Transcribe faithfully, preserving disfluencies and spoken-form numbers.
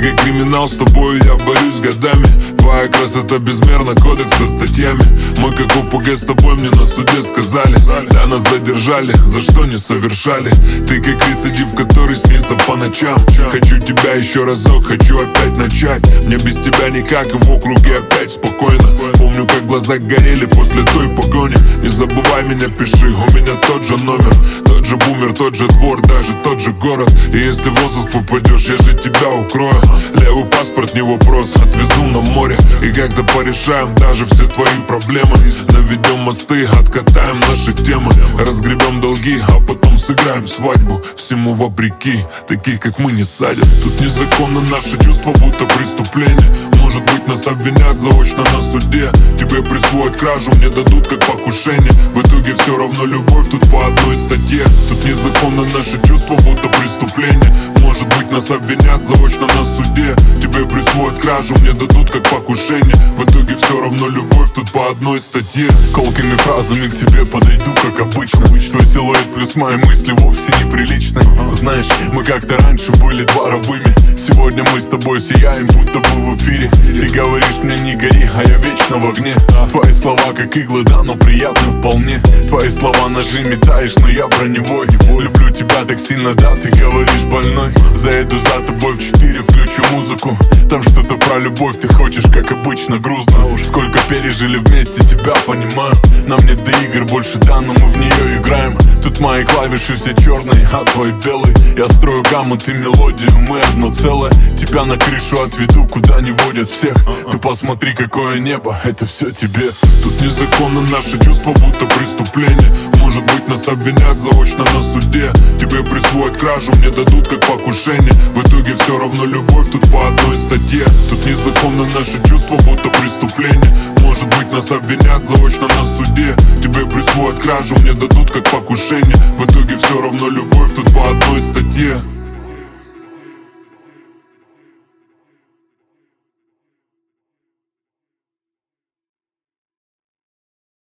как криминал, с тобой я борюсь годами. Твоя красота безмерна, кодекс со статьями. Мы как ОПГ с тобой, мне на суде сказали. Да, нас задержали, за что не совершали. Ты как рецидив, который снится по ночам. Хочу тебя еще разок, хочу опять начать. Мне без тебя никак, и в округе опять спокойно. Помню, как глаза горели после той погони. Не забывай меня, пиши, у меня тот же номер. Тот же бумер, тот же двор, даже тот же город. И если в розыск попадешь, я же тебя укрою. Левый паспорт, не вопрос, отвезу на море. И как-то порешаем даже все твои проблемы. Наведем мосты, откатаем наши темы. Разгребем долги, а потом сыграем свадьбу. Всему вопреки, таких как мы не садят. Тут незаконно наши чувства, будто преступление. Может быть, нас обвинят заочно на суде. Тебе присвоят кражу, мне дадут как покушение. В итоге все равно любовь, тут по одной статье. Тут незаконно наши чувства, будто преступление. Может быть, нас обвинят заочно на суде. Тебе присвоят кражу, мне дадут как покушение. В итоге все равно любовь, тут по одной статье. Колкими фразами к тебе подойду, как обычно. Твой силуэт плюс мои мысли вовсе неприличны. Знаешь, мы как-то раньше были дворовыми. Сегодня мы с тобой сияем, будто бы в эфире. Ты говоришь мне не гори, а я вечно в огне. Твои слова как иглы, да, но приятны вполне. Твои слова ножи метаешь, но я броневой. Люблю тебя так сильно, да, ты говоришь больной. Заеду за тобой в четыре, включу музыку. Там что-то про любовь, ты хочешь, как обычно, грустно. Уж сколько пережили вместе, тебя понимаю. Нам нет до игр больше, да, но мы в нее играем. Тут мои клавиши все черные, а твои белые. Я строю гамму, ты мелодию, мы одно целое. Тебя на крышу отведу, куда не водят всех. Ты посмотри, какое небо, это все тебе. Тут незаконно наши чувства, будто преступление. Может быть, нас обвинят заочно на суде. Тебе присвоят кражу, мне дадут как покушение. В итоге все равно любовь, тут по одной статье. Тут незаконно наши чувства, будто преступление. Может быть, нас обвинят заочно на суде. Тебе присвоят кражу, мне дадут как покушение. В итоге все равно любовь, тут по одной статье.